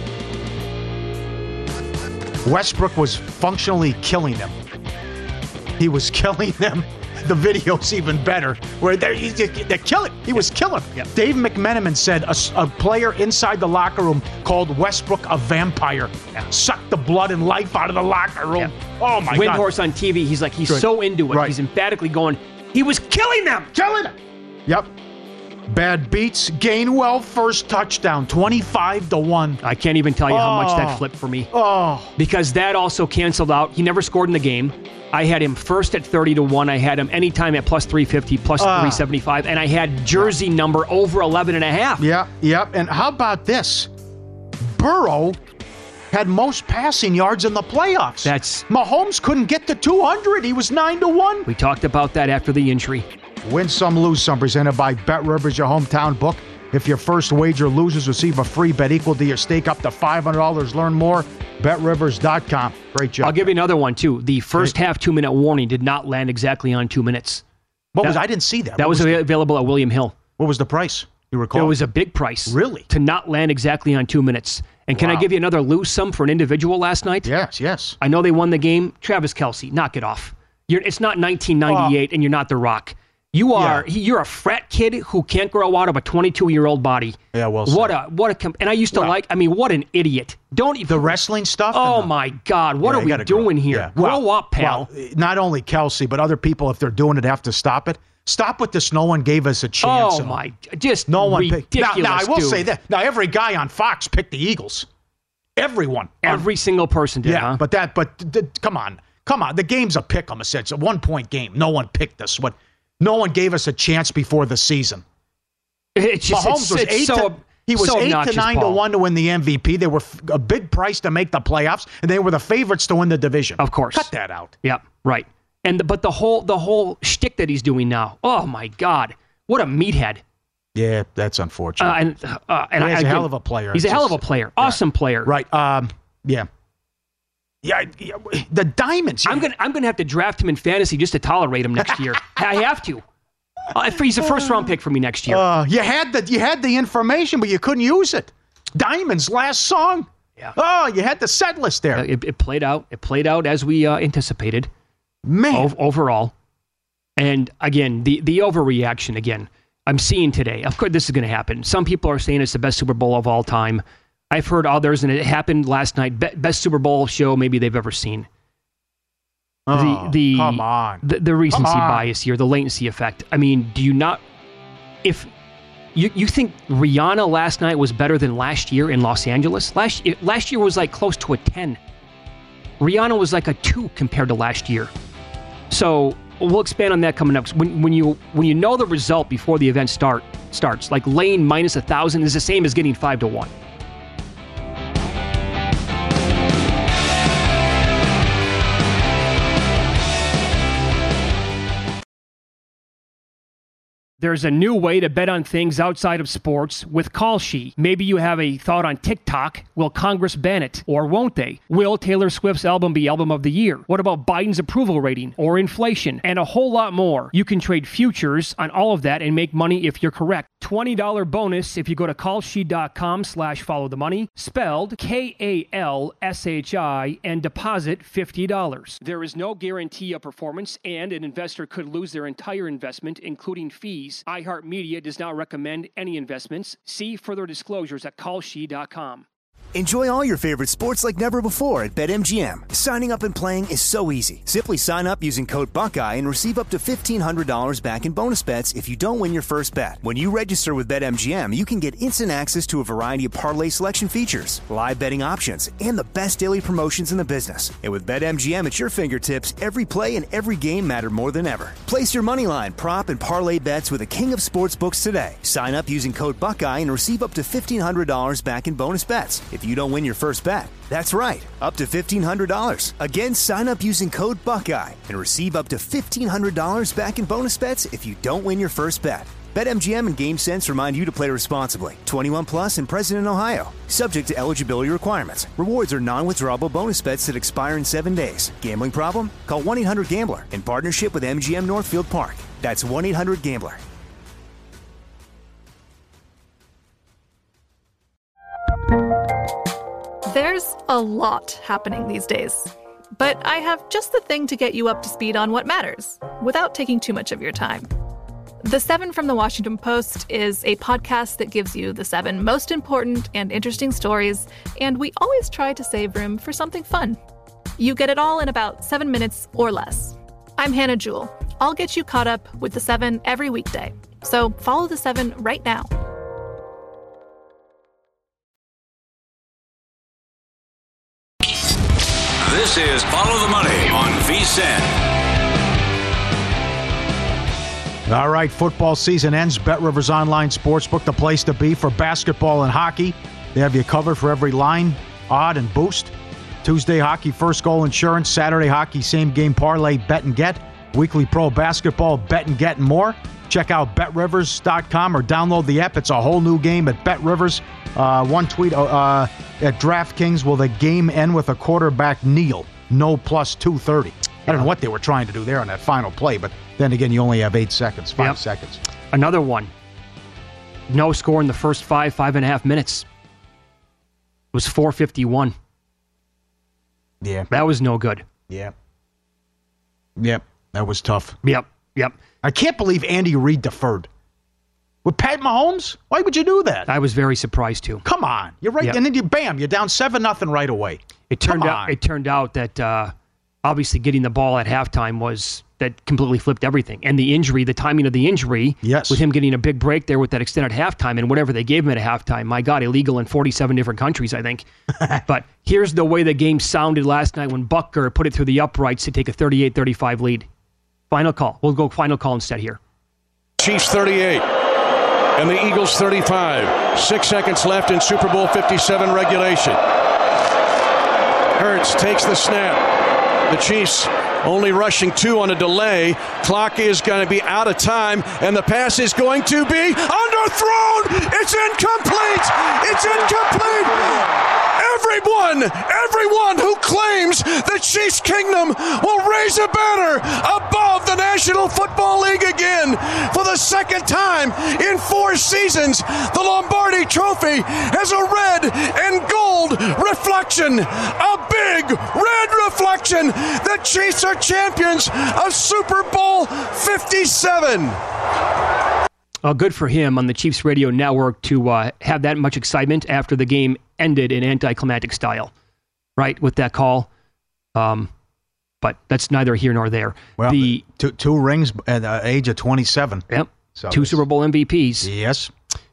Westbrook was functionally killing them. He was killing them. The video's even better, where they're, they're killing. He was killing. Yep. Yep. Dave McMenamin said a, a player inside the locker room called Westbrook a vampire. Yeah. Sucked the blood and life out of the locker room. Yep. Oh, my Windhorst God. Windhorst on T V, he's like, he's Good. so into it. Right. He's emphatically going, he was killing them. Killing them. Yep. Bad beats. Gainwell first touchdown, twenty-five to one. I can't even tell you oh. how much that flipped for me. Oh. Because that also canceled out. He never scored in the game. I had him first at thirty to one. I had him anytime at plus three fifty, plus uh, three seventy-five. And I had jersey yeah. number over eleven and a half. Yeah, yeah. And how about this? Burrow had most passing yards in the playoffs. That's Mahomes couldn't get to two hundred. He was nine to one. We talked about that after the injury. Win some, lose some. Presented by Bet Rivers, your hometown book. If your first wager loses, receive a free bet equal to your stake up to five hundred dollars. Learn more. Bet Rivers dot com. Great job. I'll give you another one, too. The first half two-minute warning did not land exactly on two minutes. What that, was I didn't see that. That what was, was available at William Hill. What was the price? You recall? It was a big price. Really? To not land exactly on two minutes. And can wow. I give you another lose sum for an individual last night? Yes, yes. I know they won the game. Travis Kelce, knock it off. You're, it's not nineteen ninety-eight uh, and you're not The Rock. You are yeah. you're a frat kid who can't grow out of a twenty-two-year-old body. Yeah, well What said. a what a comp- and I used to well, like. I mean, what an idiot! Don't even the wrestling stuff. Oh my God, what yeah, are we doing grow. here? Yeah. Grow well, up, pal. Well, not only Kelce, but other people, if they're doing it, have to stop it. Stop with this. No one gave us a chance. Oh my, just no one ridiculous. Now, now I will dude. say that. Now every guy on Fox picked the Eagles. Everyone. Every um, single person did. Yeah, huh? but that. But th- come on, come on. The game's a pick 'em. It's a one-point game. No one picked this. What? No one gave us a chance before the season. It's just, Mahomes it's, was it's eight. so, to, he was so eight to nine Paul. to one to win the M V P. They were f- a big price to make the playoffs, and they were the favorites to win the division. Of course, cut that out. Yeah, right. And the, but the whole the whole shtick that he's doing now. Oh my God, what a meathead. Yeah, that's unfortunate. Uh, and uh, and he's I, a I, hell of a player. He's it's a hell just, of a player. Awesome right. player. Right. Um. Yeah. Yeah, yeah, the Diamonds. Yeah. I'm gonna I'm gonna have to draft him in fantasy just to tolerate him next year. I have to. Uh, he's a first round pick for me next year. Uh, you had the you had the information, but you couldn't use it. Diamonds, last song. Yeah. Oh, you had the set list there. Uh, it, it played out. It played out as we uh, anticipated. Man, o- overall, and again, the the overreaction again. I'm seeing today. Of course, this is going to happen. Some people are saying it's the best Super Bowl of all time. I've heard others, and it happened last night. Be- best Super Bowl show maybe they've ever seen. Oh, the the come on. The, the recency on. bias here, the latency effect. I mean, do you not? If you you think Rihanna last night was better than last year in Los Angeles? Last last year was like close to a ten. Rihanna was like a two compared to last year. So we'll expand on that coming up. When when you when you know the result before the event start starts, like laying minus a thousand is the same as getting five to one. There's a new way to bet on things outside of sports with Kalshi. Maybe you have a thought on TikTok. Will Congress ban it? Or won't they? Will Taylor Swift's album be Album of the Year? What about Biden's approval rating? Or inflation? And a whole lot more. You can trade futures on all of that and make money if you're correct. twenty dollars bonus if you go to kalshi.com slash follow the money, spelled K A L S H I, and deposit fifty dollars. There is no guarantee of performance, and an investor could lose their entire investment, including fees. iHeartMedia does not recommend any investments. See further disclosures at kalshi dot com. Enjoy all your favorite sports like never before at BetMGM. Signing up and playing is so easy. Simply sign up using code Buckeye and receive up to fifteen hundred dollars back in bonus bets if you don't win your first bet. When you register with BetMGM, you can get instant access to a variety of parlay selection features, live betting options, and the best daily promotions in the business. And with BetMGM at your fingertips, every play and every game matter more than ever. Place your moneyline, prop, and parlay bets with the king of sportsbooks today. Sign up using code Buckeye and receive up to fifteen hundred dollars back in bonus bets. It's if you don't win your first bet. That's right, up to fifteen hundred dollars. Again, sign up using code Buckeye and receive up to fifteen hundred dollars back in bonus bets if you don't win your first bet. BetMGM and GameSense remind you to play responsibly. twenty-one plus and present in Ohio. Subject to eligibility requirements. Rewards are non-withdrawable bonus bets that expire in seven days. Gambling problem? Call one eight hundred gambler in partnership with M G M Northfield Park. That's one eight hundred gambler. There's a lot happening these days. But I have just the thing to get you up to speed on what matters, without taking too much of your time. The Seven from the Washington Post is a podcast that gives you the seven most important and interesting stories, and we always try to save room for something fun. You get it all in about seven minutes or less. I'm Hannah Jewell. I'll get you caught up with the Seven every weekday. So follow the Seven right now. This is Follow the Money on V S I N. All right, football season ends. BetRivers Online Sportsbook, the place to be for basketball and hockey. They have you covered for every line, odd, and boost. Tuesday hockey, first goal insurance. Saturday hockey, same game parlay, bet and get. Weekly pro basketball, bet and get, and more. Check out bet rivers dot com or download the app. It's a whole new game at BetRivers. Uh, one tweet uh, at DraftKings, will the game end with a quarterback kneel? No plus two thirty. I don't know what they were trying to do there on that final play, but then again, you only have eight seconds, five yep. seconds. Another one. No score in the first five, five and a half minutes. It was four fifty-one. Yeah. That was no good. Yeah. Yep. That was tough. Yep. Yep. I can't believe Andy Reid deferred. With Pat Mahomes? Why would you do that? I was very surprised too. Come on. You're right. Yep. And then you, bam, you're down seven nothing right away. It turned Come out on. it turned out that uh, obviously getting the ball at halftime was that completely flipped everything. And the injury, the timing of the injury, yes. with him getting a big break there with that extended halftime and whatever they gave him at halftime, my God, illegal in forty-seven different countries, I think. But here's the way the game sounded last night when Butker put it through the uprights to take a thirty-eight thirty-five lead. Final call. We'll go final call instead here. Chiefs thirty-eight and the Eagles thirty-five. Six seconds left in Super Bowl fifty-seven regulation. Hurts takes the snap. The Chiefs only rushing two on a delay. Clock is going to be out of time, and the pass is going to be underthrown. It's incomplete. It's incomplete. Everyone, everyone who claims the Chiefs Kingdom will raise a banner above the National Football League again for the second time in four seasons. The Lombardi Trophy has a red and gold reflection, a big red reflection. The Chiefs are champions of Super Bowl fifty-seven. Uh, good for him on the Chiefs radio network to uh, have that much excitement after the game ended in anticlimactic style, right, with that call. Um, but that's neither here nor there. Well, the two, two rings at the age of twenty-seven. Yep, so two Super Bowl M V Ps. Yes.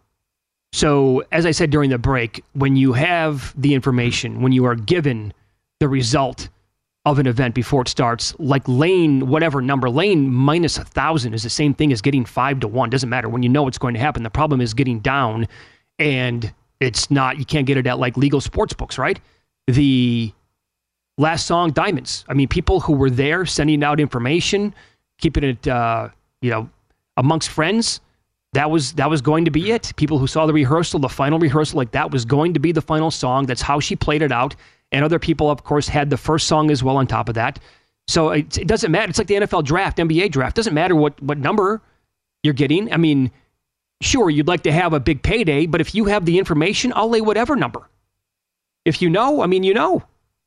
So, as I said during the break, when you have the information, when you are given the result of an event before it starts, like lane, whatever number, lane minus a thousand is the same thing as getting five to one. Doesn't matter when you know what's going to happen. The problem is getting down, and it's not, you can't get it at like legal sports books, right? The last song, Diamonds. I mean, people who were there sending out information, keeping it, uh, you know, amongst friends. That was that was going to be it. People who saw the rehearsal, the final rehearsal, like that was going to be the final song. That's how she played it out. And other people, of course, had the first song as well on top of that. So it, it doesn't matter. It's like the N F L draft, N B A draft. It doesn't matter what, what number you're getting. I mean, sure, you'd like to have a big payday, but if you have the information, I'll lay whatever number. If you know, I mean, you know.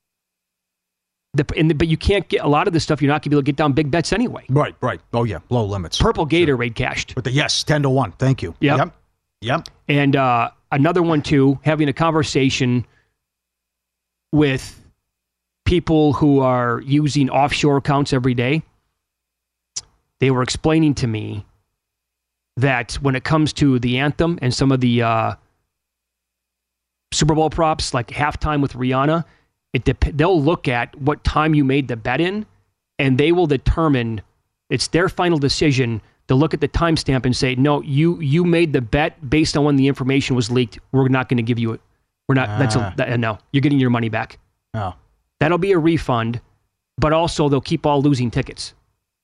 The, and the, but you can't get a lot of this stuff. You're not going to be able to get down big bets anyway. Right, right. Oh, yeah. Low limits. Purple Gatorade sure. cashed. But the, yes, ten to one. Thank you. Yep. Yep. Yep. And uh, another one, too, having a conversation with people who are using offshore accounts every day. They were explaining to me that when it comes to the anthem and some of the uh, Super Bowl props, like halftime with Rihanna, it dep- they'll look at what time you made the bet in, and they will determine, it's their final decision to look at the timestamp and say, no, you you made the bet based on when the information was leaked. We're not going to give you We're not. That's a, that, no. You're getting your money back. Oh. That'll be a refund, but also they'll keep all losing tickets.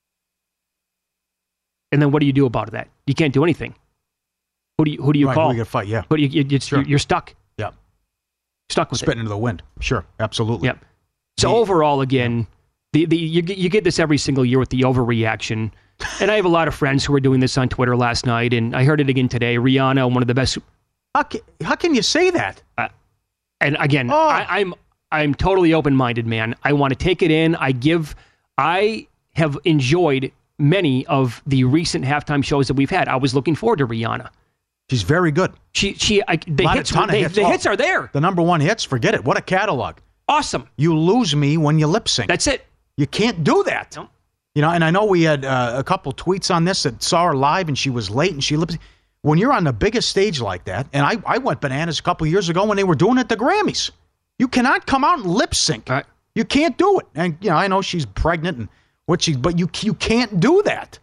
And then what do you do about that? You can't do anything. Who do you who do you right, call? Who you gotta fight? Yeah. But you, you, sure. you're stuck. Yeah. Stuck with Spitting it. into the wind. Sure. Absolutely. Yep. So the, overall, again, the, the you, you get this every single year with the overreaction. And I have a lot of friends who were doing this on Twitter last night, and I heard it again today. Rihanna, one of the best. How can, how can you say that? Uh, and again, oh. I, I'm I'm totally open-minded, man. I want to take it in. I give. I have enjoyed many of the recent halftime shows that we've had. I was looking forward to Rihanna. She's very good. She she I, the Lot hits, ton of they, hits. the Oh, hits are there. The number one hits, forget it. What a catalog. Awesome. You lose me when you lip sync. That's it. You can't do that. No. You know, and I know we had uh, a couple tweets on this that saw her live and she was late and she lip synced. When you're on the biggest stage like that, and I, I went bananas a couple years ago when they were doing it at the Grammys. You cannot come out and lip sync. Right. You can't do it. And you know, I know she's pregnant and what she, but you you can't do that.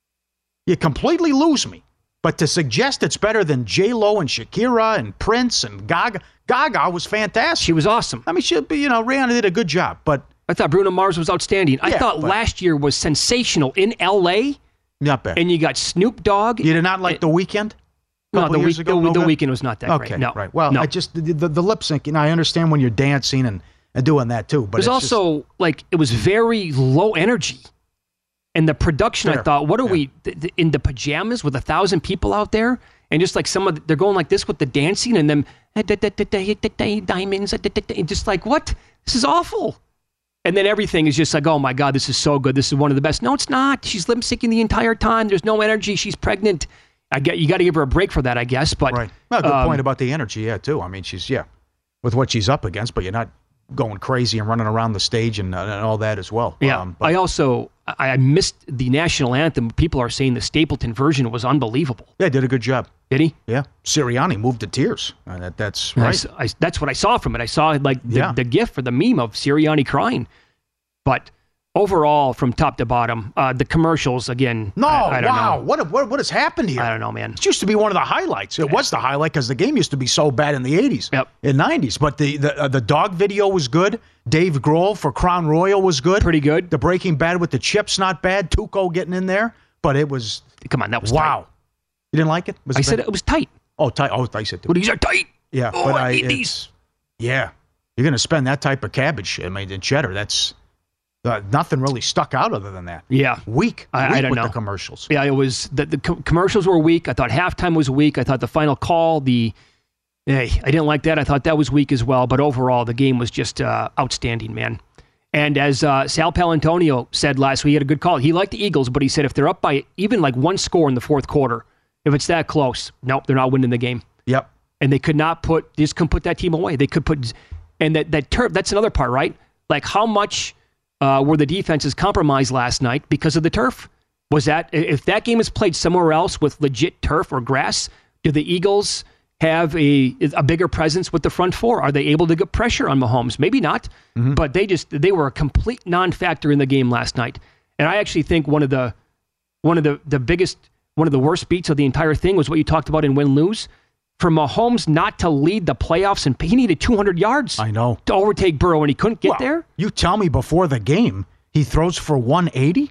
You completely lose me. But to suggest it's better than J-Lo and Shakira and Prince and Gaga, Gaga was fantastic. She was awesome. I mean, she, you know, Rihanna did a good job, but I thought Bruno Mars was outstanding. I Yeah, thought but- last year was sensational in L A. not bad. And you got Snoop Dogg. You did not like The Weeknd? No, Couple the, years week, ago, the, no the good? weekend was not that Okay, great. No, right. Well, no. I just the, the, the lip syncing. I understand when you're dancing and, and doing that too, but it was it's also just, like it was very low energy, and the production. Fair. I thought, what are Yeah. we th- th- in the pajamas with a thousand people out there, and just like some of the, they're going like this with the dancing and them eh, da- da- da- da- da- da- diamonds, eh, da- da- da- just like what? This is awful. And then everything is just like, oh my God, this is so good. This is one of the best. No, it's not. She's lip syncing the entire time. There's no energy. She's pregnant. I get you got to give her a break for that, I guess. But right. Well, good um, point about the energy, yeah, too. I mean, she's yeah, with what she's up against, but you're not going crazy and running around the stage and, uh, and all that as well. Yeah, Um, but, I also I I missed the national anthem. People are saying the Stapleton version was unbelievable. yeah, did a good job. Did he? Yeah, Sirianni moved to tears. Uh, that, that's I right. s- I, that's what I saw from it. I saw like the, Yeah. the gif or the meme of Sirianni crying. But overall, from top to bottom, uh, the commercials again. No, I, I don't wow, know. what what what has happened here? I don't know, man. It used to be one of the highlights. It was the highlight because the game used to be so bad in the eighties, Yep. in nineties. But the the uh, the dog video was good. Dave Grohl for Crown Royal was good. Pretty good. The Breaking Bad with the chips, not bad. Tuco getting in there, but it was Come on, that was wow. tight. You didn't like it? Was I it said bad? it was tight. Oh, tight. Oh, I said. Well, these are tight. Yeah, Oh, but I I, need it's, these. yeah, you're going to spend that type of cabbage. I mean, in cheddar, that's uh, nothing really stuck out other than that. Yeah. Weak. I- I Weak don't with know. the commercials. Yeah, it was the, the co- commercials were weak. I thought halftime was weak. I thought the final call, the hey, I didn't like that. I thought that was weak as well. But overall, the game was just uh, outstanding, man. And as uh, Sal Palantonio said last week, he had a good call. He liked the Eagles, but he said if they're up by even like one score in the fourth quarter, if it's that close, nope, they're not winning the game. Yep. And they could not put, they just couldn't put that team away. They could put, and that that turf. That's another part, right? Like how much uh, were the defenses compromised last night because of the turf? Was that if that game is played somewhere else with legit turf or grass? Do the Eagles have a a bigger presence with the front four? Are they able to get pressure on Mahomes? Maybe not, Mm-hmm. but they just they were a complete non-factor in the game last night. And I actually think one of the one of the the biggest one of the worst beats of the entire thing was what you talked about in win-lose. For Mahomes not to lead the playoffs, and he needed two hundred yards I know. to overtake Burrow, and he couldn't get Well, there. You tell me before the game he throws for one eighty.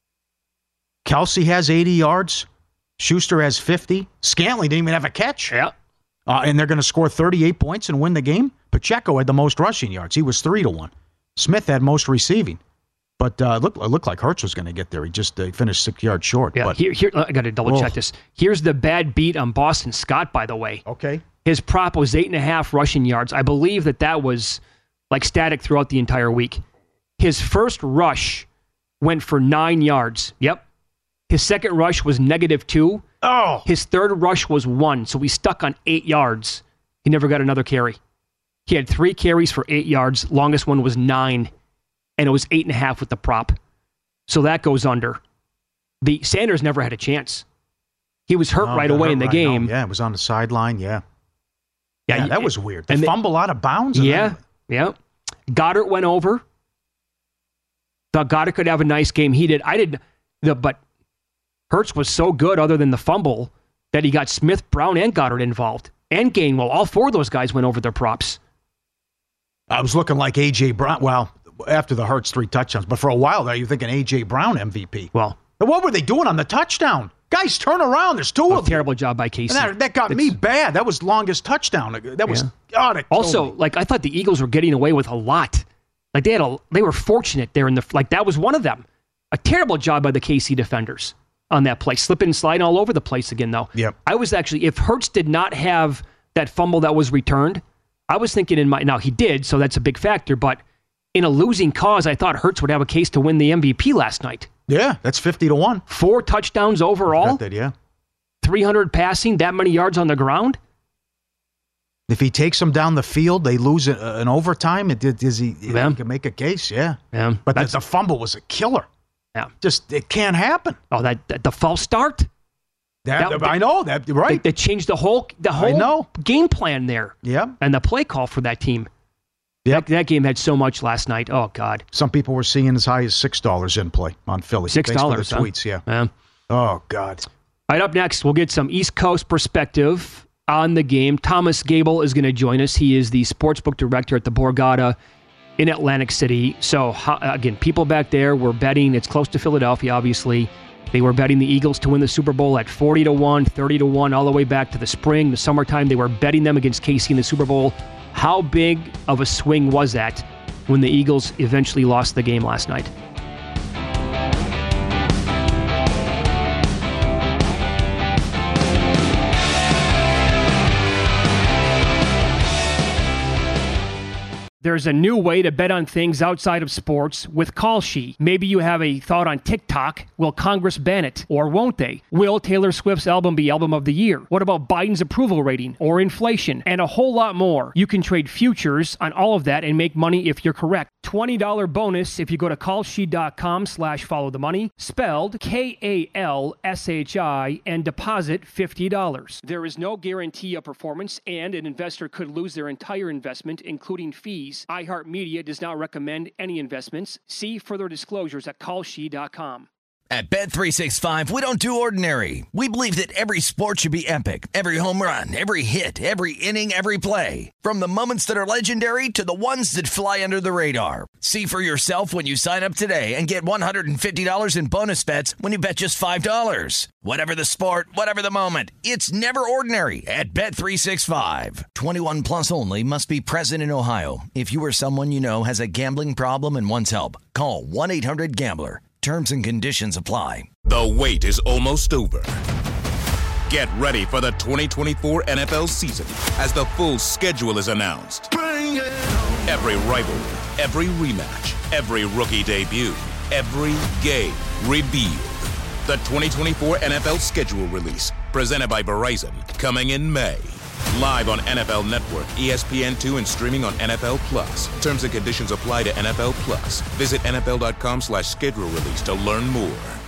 Kelsey has eighty yards. Schuster has fifty. Scantling didn't even have a catch. Yeah. Uh, and they're going to score thirty-eight points and win the game. Pacheco had the most rushing yards. He was three to one. Smith had most receiving. But uh, it, looked, it looked like Hurts was going to get there. He just uh, finished six yards short. Yeah, but, here, here I got to double check Oh. this. Here's the bad beat on Boston Scott, by the way. Okay. His prop was eight and a half rushing yards. I believe that that was like static throughout the entire week. His first rush went for nine yards. Yep. His second rush was negative two. Oh. His third rush was one, so he's stuck on eight yards. He never got another carry. He had three carries for eight yards. Longest one was nine, and it was eight and a half with the prop. So that goes under. The Sanders never had a chance. He was hurt Oh, right got away hurt in the right game. now. Yeah, it was on the sideline. Yeah. Yeah, Yeah, you- that was weird. The and they- fumble out of bounds. and Yeah, then- yeah. Goddard went over. Thought Goddard could have a nice game. He did. I did. The but Hurts was so good, other than the fumble, that he got Smith, Brown, and Goddard involved. and Gainwell. All four of those guys went over their props. I was looking like A J. Brown. Well, after the Hurts three touchdowns, but for a while there, you're thinking A J. Brown M V P. Well, what were they doing on the touchdown? Guys, turn around. There's two well, of them. Terrible job by Casey. That, that got it's, me bad. That was longest touchdown. That was yeah. God. Also, like I thought the Eagles were getting away with a lot. Like they had a, they were fortunate there in the like that was one of them. A terrible job by the K C defenders on that play, slipping and sliding all over the place again. Though, yep. I was actually if Hurts did not have that fumble that was returned, I was thinking in my now he did, so that's a big factor. But in a losing cause, I thought Hurts would have a case to win the M V P last night. Yeah, that's fifty to one. Four touchdowns overall. That, yeah. three hundred passing, that many yards on the ground. If he takes them down the field, they lose an, an overtime. It did. Is he? Yeah. He can make a case. Yeah. Yeah. But the, the fumble was a killer. Yeah. Just it can't happen. Oh, that, that the false start. That, that, I know that right. They, they changed the whole the whole I know. game plan there. Yeah. And the play call for that team. Yeah. That, that game had so much last night. Oh God. Some people were seeing as high as six dollars in play on Philly. Six dollars. The tweets. Huh? Yeah. yeah. Oh God. All right. Up next, we'll get some East Coast perspective on the game. Thomas Gable is going to join us. He is the sportsbook director at the Borgata in Atlantic City. So, again, people back there were betting. It's close to Philadelphia, obviously. They were betting the Eagles to win the Super Bowl at forty to one, thirty to one, all the way back to the spring, the summertime. They were betting them against K C in the Super Bowl. How big of a swing was that when the Eagles eventually lost the game last night? There's a new way to bet on things outside of sports with Kalshi. Maybe you have a thought on TikTok. Will Congress ban it? Or won't they? Will Taylor Swift's album be album of the year? What about Biden's approval rating or inflation? And a whole lot more. You can trade futures on all of that and make money if you're correct. twenty dollars bonus if you go to kalshi.com slash follow the money, spelled K A L S H I, and deposit fifty dollars. There is no guarantee of performance, and an investor could lose their entire investment, including fees. iHeartMedia does not recommend any investments. See further disclosures at kalshi dot com. At Bet three sixty-five, we don't do ordinary. We believe that every sport should be epic. Every home run, every hit, every inning, every play. From the moments that are legendary to the ones that fly under the radar. See for yourself when you sign up today and get one hundred fifty dollars in bonus bets when you bet just five dollars. Whatever the sport, whatever the moment, it's never ordinary at Bet three sixty-five. twenty-one plus only. Must be present in Ohio. If you or someone you know has a gambling problem and wants help, call one eight hundred gambler. Terms and conditions apply. The wait is almost over. Get ready for the twenty twenty-four N F L season as the full schedule is announced. Bring it on. Every rivalry, every rematch, every rookie debut, every game revealed. The twenty twenty-four N F L schedule release, presented by Verizon, coming in May. Live on N F L Network, E S P N two, and streaming on N F L Plus. Terms and conditions apply to N F L Plus. Visit N F L dot com slash schedule release to learn more.